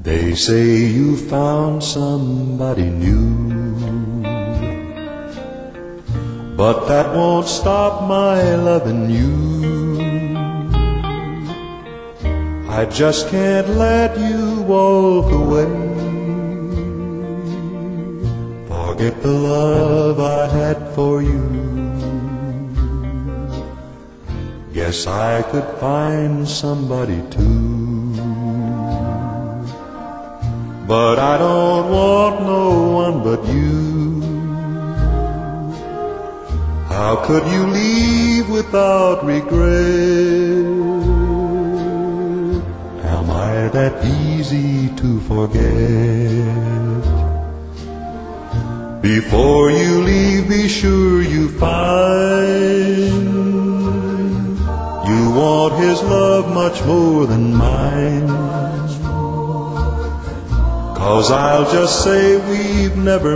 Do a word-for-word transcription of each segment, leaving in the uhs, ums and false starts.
They say you found somebody new, but that won't stop my loving you. I just can't let you walk away. Forget the love I had for you. Guess I could find somebody too. But I don't want no one but you. How could you leave without regret? Am I that easy to forget? Before you leave, be sure you find you want his love much more than mine. 'Cause I'll just say we've never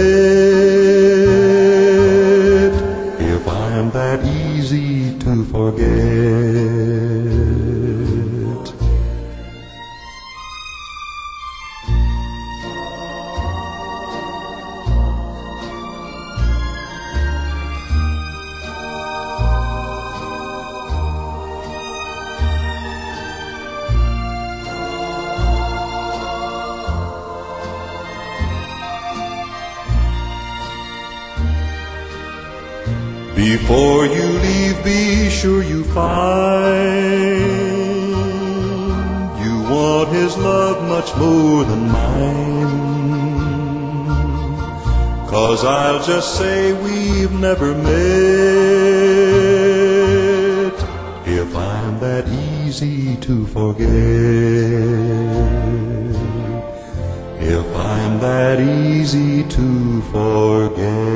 met, if I'm that easy to forget. Before you leave, be sure you find you want his love much more than mine. 'Cause I'll just say we've never met, if I'm that easy to forget, if I'm that easy to forget.